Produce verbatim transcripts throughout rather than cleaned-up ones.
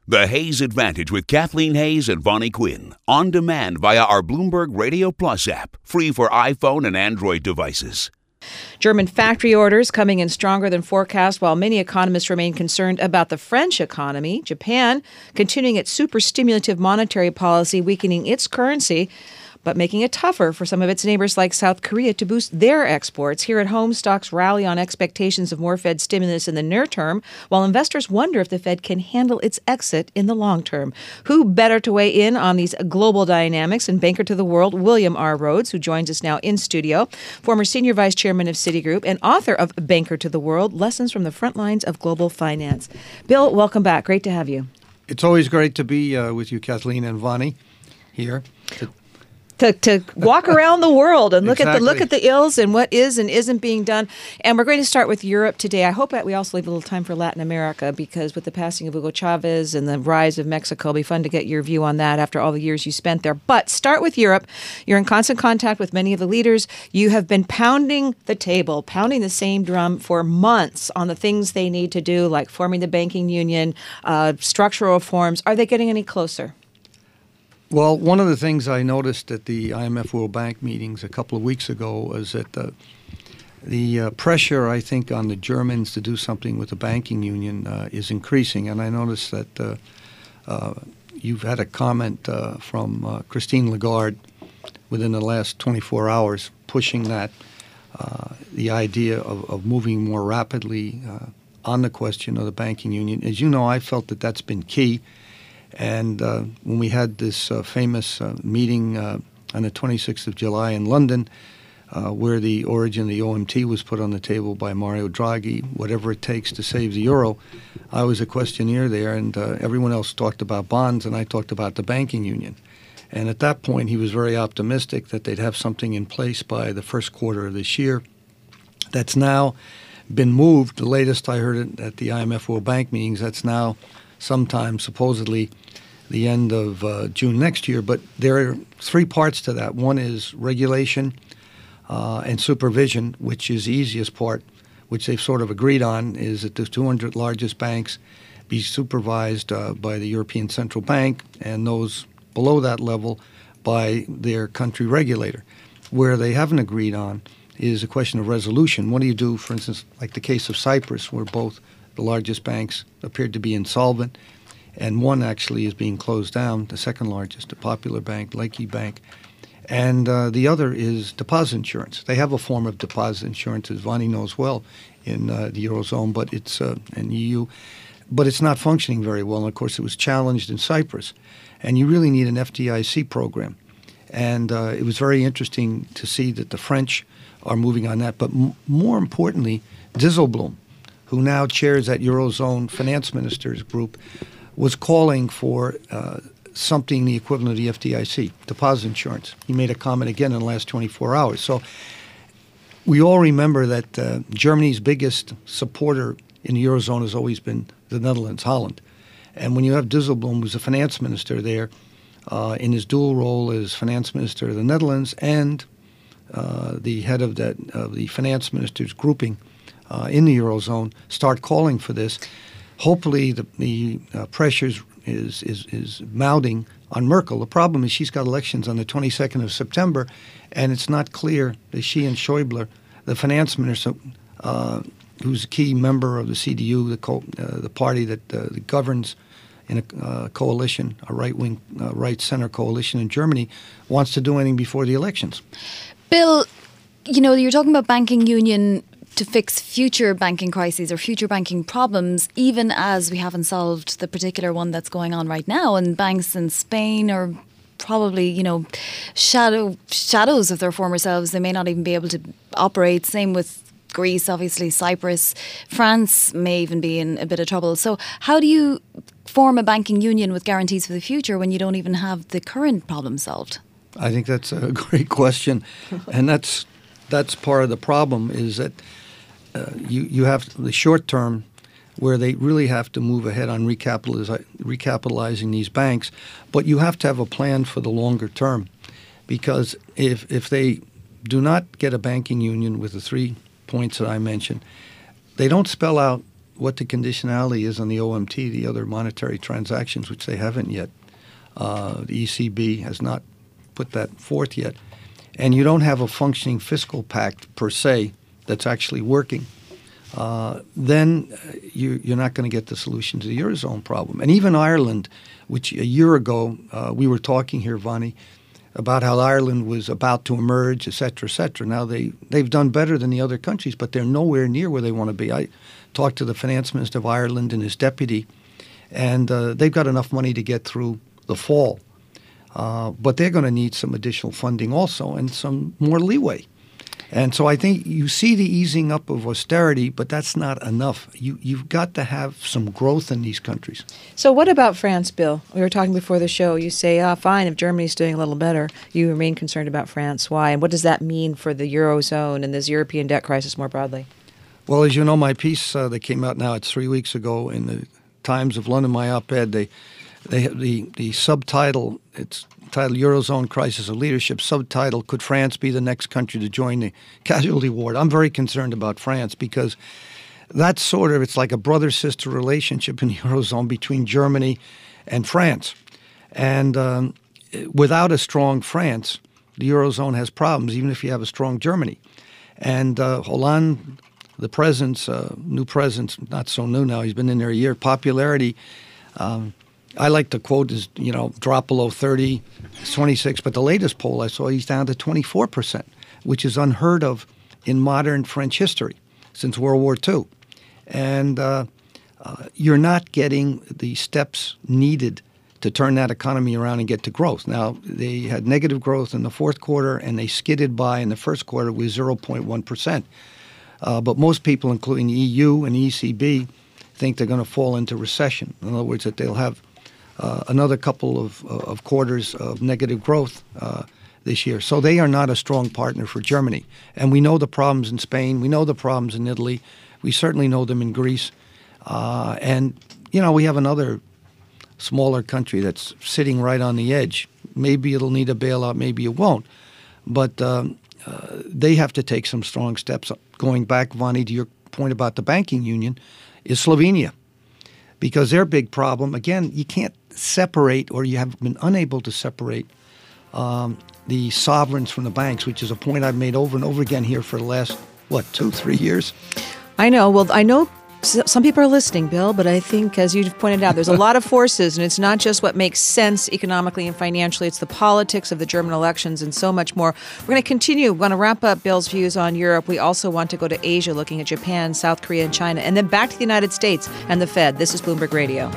The Hayes Advantage with Kathleen Hayes and Vonnie Quinn. On demand via our Bloomberg Radio Plus app. Free for iPhone and Android devices. German factory orders coming in stronger than forecast, while many economists remain concerned about the French economy. Japan continuing its super stimulative monetary policy, weakening its currency, but making it tougher for some of its neighbors like South Korea to boost their exports. Here at home, stocks rally on expectations of more Fed stimulus in the near term, while investors wonder if the Fed can handle its exit in the long term. Who better to weigh in on these global dynamics than banker to the world, William R. Rhodes, who joins us now in studio, former senior vice chairman of Citigroup and author of Banker to the World, Lessons from the Front Lines of Global Finance. Bill, welcome back. Great to have you. It's always great to be uh, with you, Kathleen and Vonnie, here. To- To, to walk around the world and look exactly. at the look at the ills and what is and isn't being done. And we're going to start with Europe today. I hope that we also leave a little time for Latin America, because with the passing of Hugo Chavez and the rise of Mexico, it'll be fun to get your view on that after all the years you spent there. But start with Europe. You're in constant contact with many of the leaders. You have been pounding the table, pounding the same drum for months on the things they need to do, like forming the banking union, uh, structural reforms. Are they getting any closer? Well, one of the things I noticed at the I M F World Bank meetings a couple of weeks ago was that the, the uh, pressure, I think, on the Germans to do something with the banking union uh, is increasing. And I noticed that uh, uh, you've had a comment uh, from uh, Christine Lagarde within the last twenty-four hours pushing that, uh, the idea of, of moving more rapidly uh, on the question of the banking union. As you know, I felt that that's been key. And uh, when we had this uh, famous uh, meeting uh, on the twenty-sixth of July in London, uh, where the origin of the O M T was put on the table by Mario Draghi, whatever it takes to save the euro, I was a questionnaire there, and uh, everyone else talked about bonds, and I talked about the banking union. And at that point, he was very optimistic that they'd have something in place by the first quarter of this year. That's now been moved. The latest I heard it at the I M F World Bank meetings, that's now sometime supposedly the end of uh, June next year. But there are three parts to that. One is regulation uh, and supervision, which is the easiest part, which they've sort of agreed on, is that the two hundred largest banks be supervised uh, by the European Central Bank, and those below that level by their country regulator. Where they haven't agreed on is a question of resolution. What do you do, for instance, like the case of Cyprus, where both the largest banks appeared to be insolvent, and one actually is being closed down, the second largest, the Popular Bank, Laiki Bank. And uh, the other is deposit insurance. They have a form of deposit insurance, as Vonnie knows well, in uh, the Eurozone, but it's uh, in E U. But it's not functioning very well. And, of course, it was challenged in Cyprus. And you really need an F D I C program. And uh, it was very interesting to see that the French are moving on that. But m- more importantly, Dijsselbloem, who now chairs that Eurozone finance ministers group, was calling for uh, something the equivalent of the F D I C, deposit insurance. He made a comment again in the last twenty-four hours. So we all remember that uh, Germany's biggest supporter in the Eurozone has always been the Netherlands, Holland. And when you have Dijsselbloem, who's a finance minister there, uh, in his dual role as finance minister of the Netherlands and uh, the head of that of the finance ministers grouping uh, in the Eurozone, start calling for this. Hopefully, the, the uh, pressures is, is is mounting on Merkel. The problem is she's got elections on the twenty-second of September, and it's not clear that she and Schäuble, the finance minister, uh, who's a key member of the C D U, the co- uh, the party that, uh, that governs in a uh, coalition, a right-wing, uh, right-center coalition in Germany, wants to do anything before the elections. Bill, you know, you're talking about banking union to fix future banking crises or future banking problems, even as we haven't solved the particular one that's going on right now. And banks in Spain are probably, you know, shadow shadows of their former selves. They may not even be able to operate. Same with Greece, obviously, Cyprus. France may even be in a bit of trouble. So how do you form a banking union with guarantees for the future when you don't even have the current problem solved? I think that's a great question. And that's that's part of the problem, is that Uh, you, you have the short term where they really have to move ahead on recapitaliz- recapitalizing these banks, but you have to have a plan for the longer term, because if if they do not get a banking union with the three points that I mentioned, they don't spell out what the conditionality is on the O M T, the other monetary transactions, which they haven't yet. Uh, the E C B has not put that forth yet. And you don't have a functioning fiscal pact per se that's actually working. Uh, then you, you're not going to get the solution to the Eurozone problem. And even Ireland, which a year ago uh, we were talking here, Vonnie, about how Ireland was about to emerge, et cetera, et cetera. Now they, they've done better than the other countries, but they're nowhere near where they want to be. I talked to the finance minister of Ireland and his deputy, and uh, they've got enough money to get through the fall. Uh, but they're going to need some additional funding also and some more leeway. And so I think you see the easing up of austerity, but that's not enough. You, you've got to have some growth in these countries. So what about France, Bill? We were talking before the show. You say, ah, fine, if Germany's doing a little better, you remain concerned about France. Why? And what does that mean for the Eurozone and this European debt crisis more broadly? Well, as you know, my piece uh, that came out now, it's three weeks ago in the Times of London, my op-ed, they, they have the, the subtitle, it's titled Eurozone Crisis of Leadership, subtitle, Could France be the next country to join the casualty ward? I'm very concerned about France because that's sort of, it's like a brother-sister relationship in the Eurozone between Germany and France. And um, without a strong France, the Eurozone has problems, even if you have a strong Germany. And uh, Hollande, the president's, uh, new president's, not so new now, he's been in there a year, popularity, um, I like to quote is, you know, drop below thirty, it's twenty-six, but the latest poll I saw, he's down to twenty-four percent, which is unheard of in modern French history since World War Two. And uh, uh, you're not getting the steps needed to turn that economy around and get to growth. Now, they had negative growth in the fourth quarter, and they skidded by in the first quarter with zero point one percent. Uh, but most people, including the E U and the E C B, think they're going to fall into recession. In other words, that they'll have Uh, another couple of, uh, of quarters of negative growth uh, this year. So they are not a strong partner for Germany. And we know the problems in Spain. We know the problems in Italy. We certainly know them in Greece. Uh, and, you know, we have another smaller country that's sitting right on the edge. Maybe it'll need a bailout, maybe it won't. But um, uh, they have to take some strong steps. Going back, Vonnie, to your point about the banking union, is Slovenia. Because their big problem, again, you can't separate, or you have been unable to separate um, the sovereigns from the banks, which is a point I've made over and over again here for the last, what, two, three years? I know. Well, I know some people are listening, Bill, but I think, as you've pointed out, there's a lot of forces, and it's not just what makes sense economically and financially. It's the politics of the German elections and so much more. We're going to continue. We're going to wrap up Bill's views on Europe. We also want to go to Asia, looking at Japan, South Korea, and China, and then back to the United States and the Fed. This is Bloomberg Radio.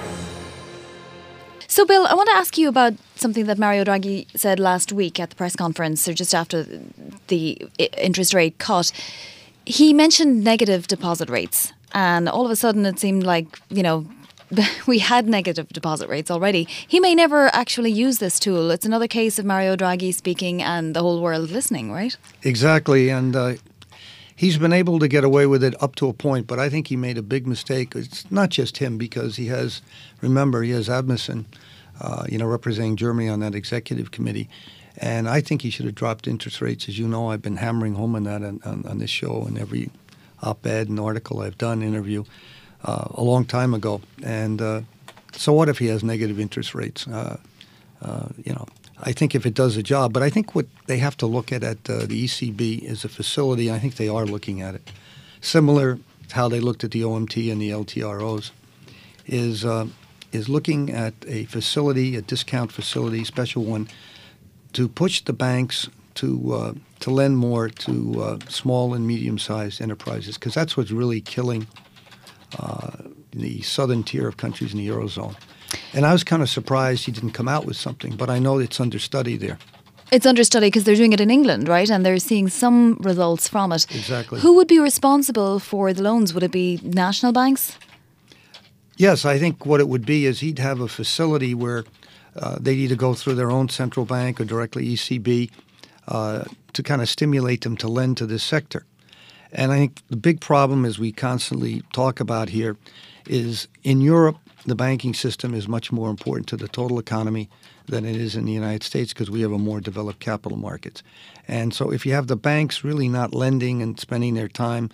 So, Bill, I want to ask you about something that Mario Draghi said last week at the press conference, or just after the interest rate cut. He mentioned negative deposit rates. And all of a sudden it seemed like, you know, we had negative deposit rates already. He may never actually use this tool. It's another case of Mario Draghi speaking and the whole world listening, right? Exactly. And uh, he's been able to get away with it up to a point, but I think he made a big mistake. It's not just him, because he has, remember, he has Asmussen, uh, you know, representing Germany on that executive committee. And I think he should have dropped interest rates. As you know, I've been hammering home on that on, on, on this show and every op-ed and article I've done, interview, uh, a long time ago. And uh, so what if he has negative interest rates? Uh, uh, you know, I think if it does the job. But I think what they have to look at at uh, the E C B is a facility. I think they are looking at it. Similar to how they looked at the O M T and the L T R Os, is, uh, is looking at a facility, a discount facility, special one, to push the banks to uh, to lend more to uh, small and medium-sized enterprises, because that's what's really killing uh, the southern tier of countries in the Eurozone. And I was kind of surprised he didn't come out with something, but I know it's under study there. It's under study because they're doing it in England, right? And they're seeing some results from it. Exactly. Who would be responsible for the loans? Would it be national banks? Yes, I think what it would be is he'd have a facility where uh, they'd either go through their own central bank or directly E C B, Uh, to kind of stimulate them to lend to this sector. And I think the big problem, as we constantly talk about here, is in Europe, the banking system is much more important to the total economy than it is in the United States, because we have a more developed capital markets. And so if you have the banks really not lending and spending their time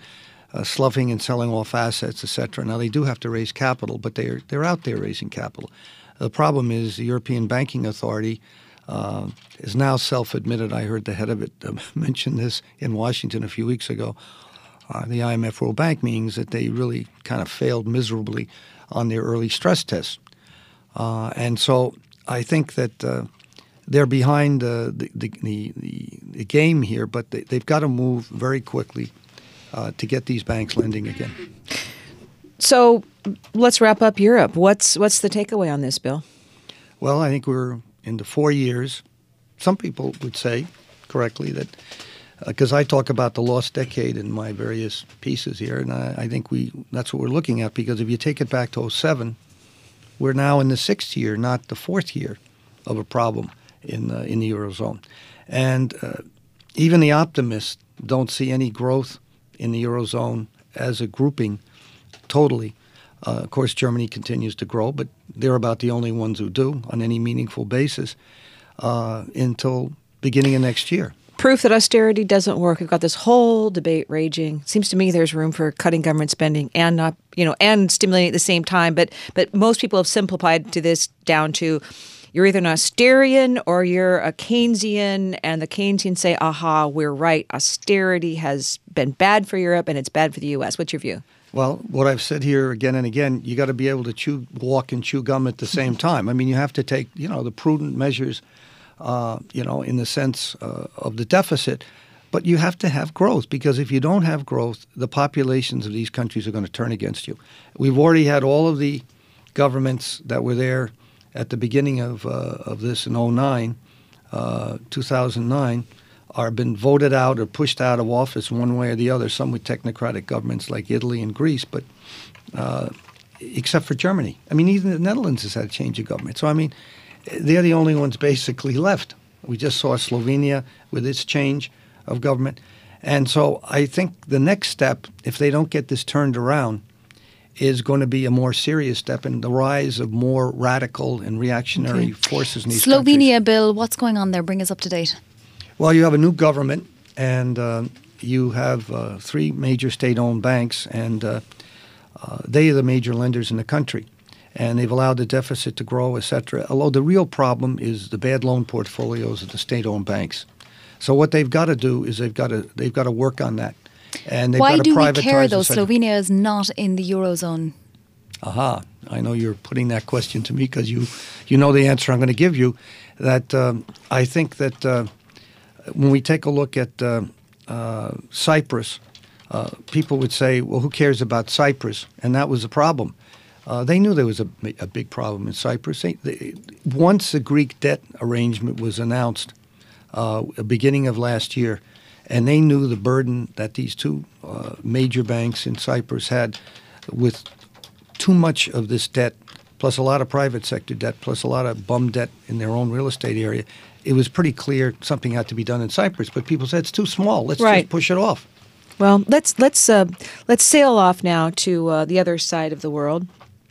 uh, sloughing and selling off assets, et cetera. Now, they do have to raise capital, but they're, they're out there raising capital. The problem is the European Banking Authority uh, is now self-admitted. I heard the head of it uh, mention this in Washington a few weeks ago, uh, the I M F World Bank meetings, that they really kind of failed miserably on their early stress tests. Uh, and so I think that uh, they're behind uh, the, the, the, the game here, but they, they've got to move very quickly uh, to get these banks lending again. So let's wrap up Europe. What's what's the takeaway on this, Bill? Well, I think we're into four years. Some people would say correctly that because uh, I talk about the lost decade in my various pieces here, and I, I think we that's what we're looking at, because if you take it back to oh seven, we're now in the sixth year, not the fourth year, of a problem in uh, in the Eurozone. And uh, even the optimists don't see any growth in the Eurozone as a grouping totally. Uh, of course, Germany continues to grow, but they're about the only ones who do on any meaningful basis uh, until beginning of next year. Proof that austerity doesn't work. We've got this whole debate raging. Seems to me there's room for cutting government spending and not, you know, and stimulating at the same time. But but most people have simplified to this down to you're either an Austerian or you're a Keynesian, and the Keynesians say, aha, we're right. Austerity has been bad for Europe and it's bad for the U S. What's your view? Well, what I've said here again and again, you got to be able to chew, walk and chew gum at the same time. I mean, you have to take, you know, the prudent measures, uh, you know, in the sense uh, of the deficit, but you have to have growth, because if you don't have growth, the populations of these countries are going to turn against you. We've already had all of the governments that were there at the beginning of uh, of this in oh nine, uh, two thousand nine, are been voted out or pushed out of office one way or the other, some with technocratic governments like Italy and Greece, but uh, except for Germany. I mean, even the Netherlands has had a change of government. So, I mean, they're the only ones basically left. We just saw Slovenia with its change of government. And so I think the next step, if they don't get this turned around, is going to be a more serious step in the rise of more radical and reactionary okay. forces in these Slovenia, countries. Bill, what's going on there? Bring us up to date. Well, you have a new government, and uh, you have uh, three major state-owned banks, and uh, uh, they are the major lenders in the country. And they've allowed the deficit to grow, et cetera. Although the real problem is the bad loan portfolios of the state-owned banks. So what they've got to do is they've got to they've got to work on that. And they've Why got to do we privatize care, though? the sector. Slovenia is not in the Eurozone. Aha. I know you're putting that question to me because you, you know the answer I'm going to give you. That um, I think that uh, when we take a look at uh, uh, Cyprus, uh, people would say, well, who cares about Cyprus? And that was the problem. Uh, they knew there was a, a big problem in Cyprus. They, they, once the Greek debt arrangement was announced, uh, beginning of last year, and they knew the burden that these two uh, major banks in Cyprus had with too much of this debt, plus a lot of private sector debt, plus a lot of bum debt in their own real estate area. It was pretty clear something had to be done in Cyprus, but people said it's too small. Let's right. just push it off. Well, let's let's uh, let's sail off now to uh, the other side of the world.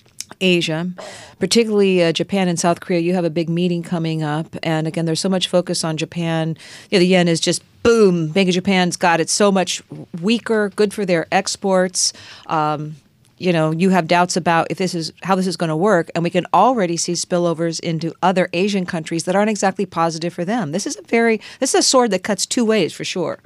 Asia, particularly uh, Japan and South Korea. You have a big meeting coming up, and again, there's so much focus on Japan. You know, the yen is just boom. Bank of Japan's got it so much weaker. Good for their exports. Um, you know, you have doubts about if this is how this is going to work, and we can already see spillovers into other Asian countries that aren't exactly positive for them. This is a very this is a sword that cuts two ways for sure.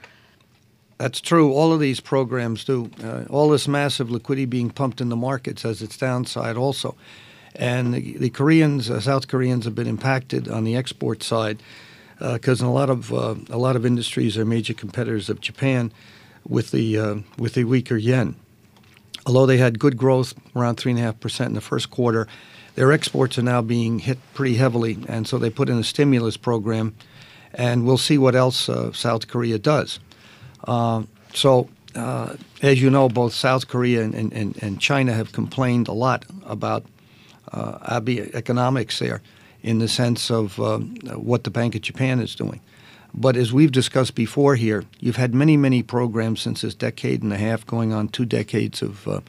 That's true. All of these programs do. Uh, all this massive liquidity being pumped in the markets has its downside also. And the, the Koreans, uh, South Koreans, have been impacted on the export side because uh, in a lot of uh, a lot of industries are major competitors of Japan with the uh, with the weaker yen. Although they had good growth, around three and a half percent in the first quarter, their exports are now being hit pretty heavily, and so they put in a stimulus program, and we'll see what else uh, South Korea does. Uh, so, uh, as you know, both South Korea and, and, and China have complained a lot about uh, economics there in the sense of uh, what the Bank of Japan is doing. But as we've discussed before here, you've had many, many programs since this decade and a half, going on two decades of uh,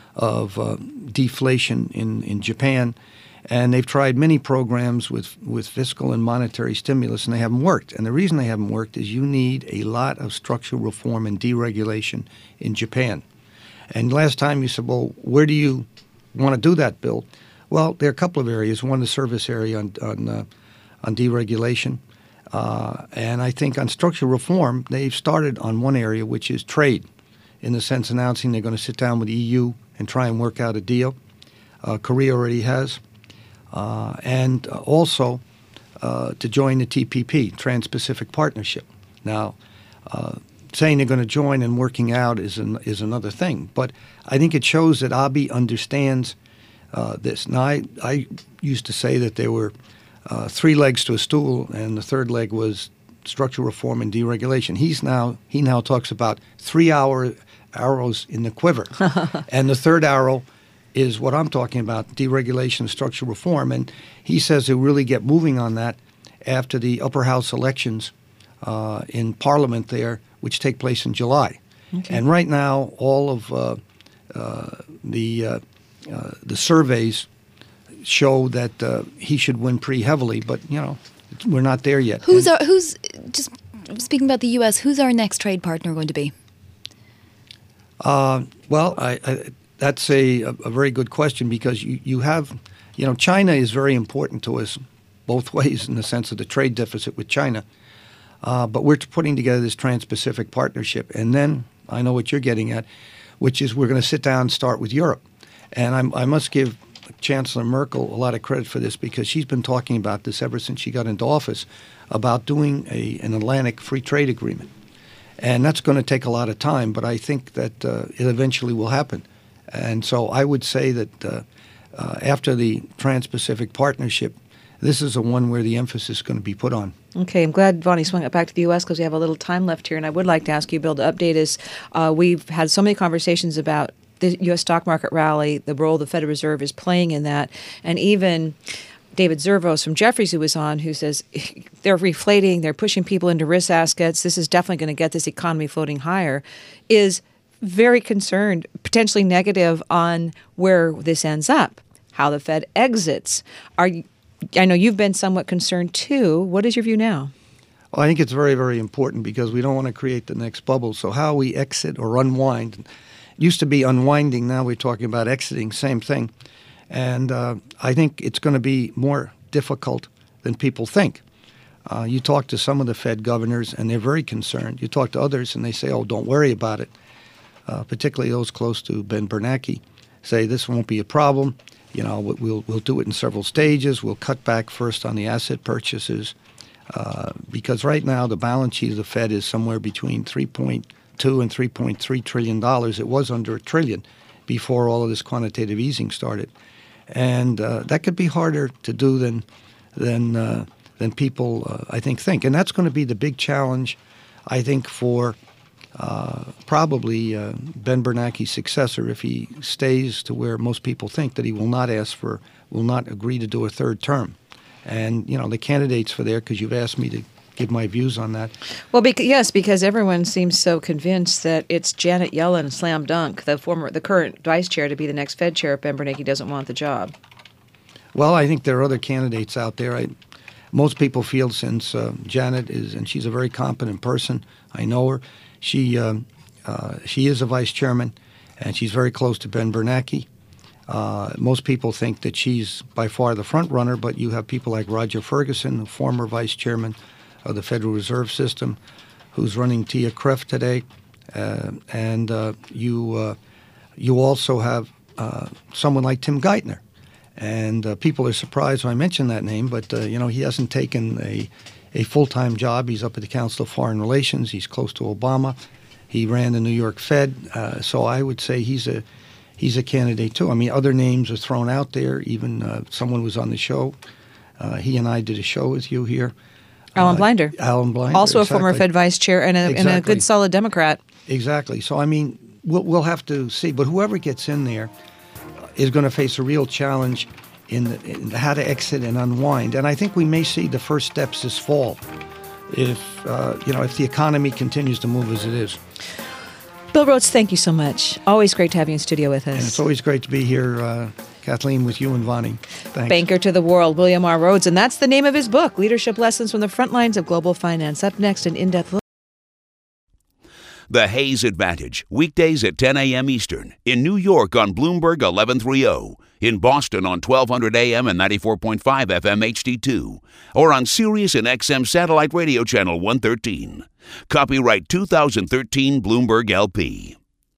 of uh, deflation in, in Japan. And they've tried many programs with, with fiscal and monetary stimulus, and they haven't worked. And the reason they haven't worked is you need a lot of structural reform and deregulation in Japan. And last time you said, well, where do you want to do that, Bill? Well, there are a couple of areas. One, the service area on on, uh, on deregulation. Uh, and I think on structural reform, they've started on one area, which is trade, in the sense announcing they're going to sit down with the E U and try and work out a deal. Uh, Korea already has. Uh, and also uh, to join the T P P, Trans-Pacific Partnership. Now, uh, saying they're going to join and working out is an, is another thing. But I think it shows that Abe understands uh, this. Now, I, I used to say that there were uh, three legs to a stool, and the third leg was structural reform and deregulation. He's now he now talks about three hour arrows in the quiver, and the third arrow is what I'm talking about: deregulation and structural reform. And he says he'll really get moving on that after the upper house elections uh, in Parliament there, which take place in July. Okay. And right now, all of uh, uh, the uh, uh, the surveys show that uh, he should win pretty heavily, but you know, we're not there yet. Who's and, our who's just speaking about the U S? Who's our next trade partner going to be? Uh, well, I, I, that's a, a very good question, because you, you have, you know, China is very important to us both ways in the sense of the trade deficit with China. Uh, but we're putting together this Trans-Pacific Partnership, and then I know what you're getting at, which is we're going to sit down and start with Europe. And I'm, I must give Chancellor Merkel a lot of credit for this, because she's been talking about this ever since she got into office, about doing a, an Atlantic free trade agreement. And that's going to take a lot of time, but I think that uh, it eventually will happen. And so I would say that uh, uh, after the Trans-Pacific Partnership, this is the one where the emphasis is going to be put on. Okay, I'm glad Vonnie swung it back to the U S because we have a little time left here, and I would like to ask you, Bill, to update us. Uh, we've had so many conversations about the U S stock market rally, the role the Federal Reserve is playing in that, and even David Zervos from Jefferies, who was on, who says they're reflating, they're pushing people into risk assets, this is definitely going to get this economy floating higher, is very concerned, potentially negative on where this ends up, how the Fed exits. Are you, I know you've been somewhat concerned too. What is your view now? Well, I think it's very, very important, because we don't want to create the next bubble. So how we exit or unwind, it used to be unwinding, now we're talking about exiting, same thing. And uh, I think it's going to be more difficult than people think. Uh, you talk to some of the Fed governors, and they're very concerned. You talk to others, and they say, oh, don't worry about it. Uh, particularly those close to Ben Bernanke say this won't be a problem. You know, we'll we'll do it in several stages. We'll cut back first on the asset purchases, uh, because right now the balance sheet of the Fed is somewhere between three point two and three point three trillion dollars. It was under a trillion before all of this quantitative easing started, and uh, that could be harder to do than than uh, than people uh, I think think, and that's going to be the big challenge, I think, for Uh, probably uh, Ben Bernanke's successor, if he stays to where most people think that he will not ask for, will not agree to do a third term. And, you know, the candidates for there, because you've asked me to give my views on that. Well, because, yes, because everyone seems so convinced that it's Janet Yellen, slam dunk, the former, the current vice chair, to be the next Fed chair if Ben Bernanke doesn't want the job. Well, I think there are other candidates out there. I, most people feel since uh, Janet is, and she's a very competent person, I know her. She um, uh, she is a vice chairman, and she's very close to Ben Bernanke. Uh, most people think that she's by far the front runner, but you have people like Roger Ferguson, the former vice chairman of the Federal Reserve System, who's running T I A C R E F today, uh, and uh, you uh, you also have uh, someone like Tim Geithner, and uh, people are surprised when I mention that name, but uh, you know, he hasn't taken a a full-time job. He's up at the Council of Foreign Relations. He's close to Obama. He ran the New York Fed. Uh, so I would say he's a he's a candidate too. I mean, other names are thrown out there. Even uh, someone was on the show. Uh, he and I did a show with you here. Alan uh, Blinder. Alan Blinder. Also exactly. a former Fed vice chair and a, exactly. and a good, solid Democrat. Exactly. So, I mean, we'll, we'll have to see. But whoever gets in there is going to face a real challenge In, the, in how to exit and unwind, and I think we may see the first steps this fall, if uh, you know, if the economy continues to move as it is. Bill Rhodes, thank you so much. Always great to have you in studio with us. And it's always great to be here, uh, Kathleen, with you and Vonnie. Thanks. Banker to the World, William R. Rhodes, and that's the name of his book, Leadership Lessons from the Front Lines of Global Finance. Up next, an in-depth look. The Hayes Advantage, weekdays at ten a.m. Eastern. In New York on Bloomberg eleven thirty. In Boston on twelve hundred A M and ninety-four point five F M H D two. Or on Sirius and X M Satellite Radio Channel one thirteen. Copyright two thousand thirteen Bloomberg L P.